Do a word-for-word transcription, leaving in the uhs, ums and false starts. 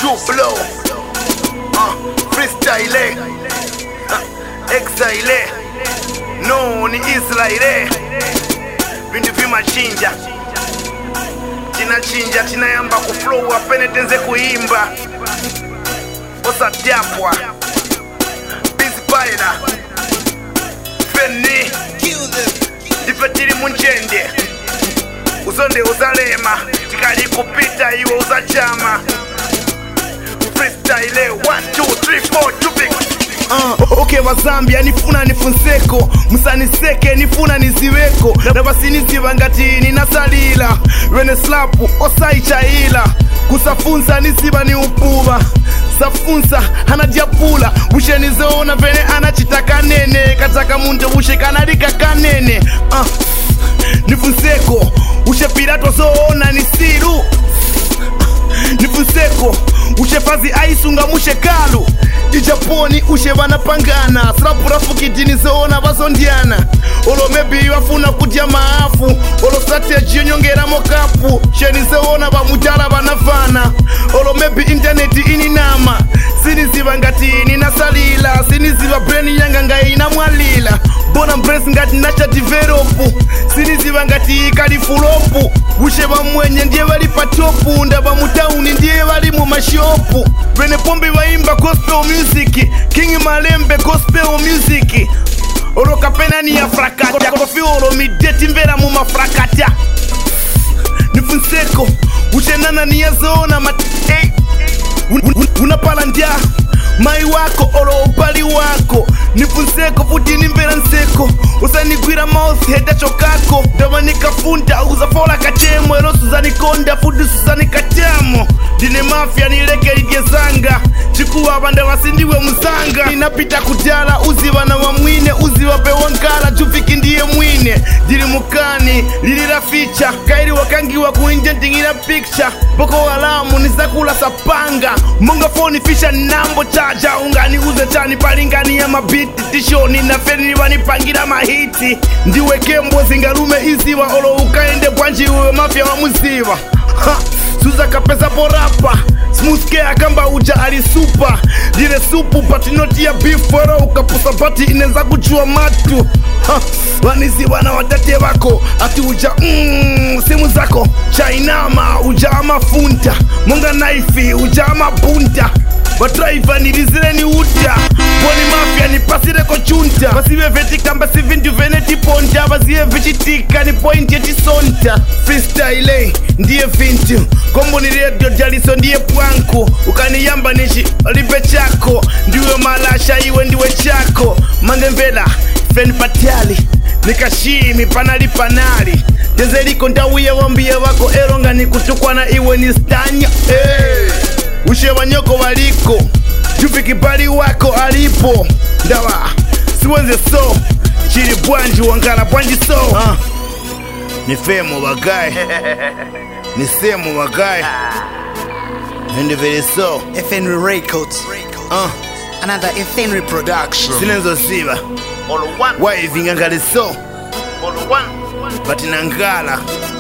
two blow uh, freestyle uh, exile no ni Israel bintu vimachinja tinachinja tinayamba kuflow apene tenze kuimba osatyapwa bizpaira feni ndife tili munjende uzonde uzalema tikali kupita iwe uzachama freestyle one two three four two big Uh, okay Wazambia nifuna nifunseko musaniseke nifuna niziweko na basi niziva ngati ninasalila wene slapu osaichaila kusafunza niziva ni upuva safunza hanajapula ushe nizoona vene anachitaka nene kataka muntu ushe kanalika kanene uh, nifunseko ushe pirato zoona nisiru uh, nifunseko ushe fazi aisunga mushe kalu ijaponi ushe vanapangana srapurafukitini zoona vazondiana olo maybe vafuna kudya maafu olo strategy yonyongera mokapu sheni zoona vamutala vanafana olo maybe interneti ininama siniziva ngati ninasalila siniziva breni yanga ngainamwalila bona mpresi ngati nachadivelopu siniziva ngati ikalifulopu ushe vamwenye ndiye vali patopu ndava mutauni ndiye vali mumashopu vene pombe vaimba gospel music King Malembe gospel music olo kapena ni ya frakata kofi olo mideti mvera mumafrakata nifunseko ushenana ni ya zona mat hey. Unapala ndia mai wako olo upali wako nifunseko futi nimvera nseko usanigwira mouth heta chokako ndava nikafunda uzafola kachemo ero suzanikonda futi suzanikatamo dine mafia nileke lidyezanga chikuwa banda wasindiwe muzanga ninapita kudala uziva na wamwine uziva pewankala juviki ndiye mwine dili mukani lilila ficha kairi wakangiwa kuinjentingila picture poko walamu nizakula sapanga monga phone fisha nambo chaja ungani uze chani palingani ya mabiti tishoni na feni wanipangira mahiti ndiwe kembo zingalume iziva olo ukaende bwanji uwe mafia wa muziva ha. Suza kapesa porapa smooth care kamba uja alisupa lile supu patinoti ya beef wero ukapusa pati ineza kuchua matu ha. Waniziwa na watate wako ati uja mm, simu zako chainama uja ama funta munga naifi uja ama punta watraiva nilizile ni uta poni mafia ni pasire kochunta basiwe vetika mbasi vindu veneti ponta basiwe vichitika ni point ya chisonta freestyle ndiye vintu kombo ni radio jaliso ndiye pwanku ukaniyamba nishi lipe chako ndiwe malasha iwe ndiwe chako mandembela feni patiali nikashimi panali panali tezeliko ndawiye wambie wako eronga nikutukwa na iwe ni stanya hey. Ushe wanyoko waliko jufiki pali wako alipo ndawa siwenze so chili bwanji wangala bwanji so uh. Nifemo wagae nisemo wagae Nende vele so F N R Records uh. Another F N R production Sinenzo siva Wa ivinga ngali so Batinangala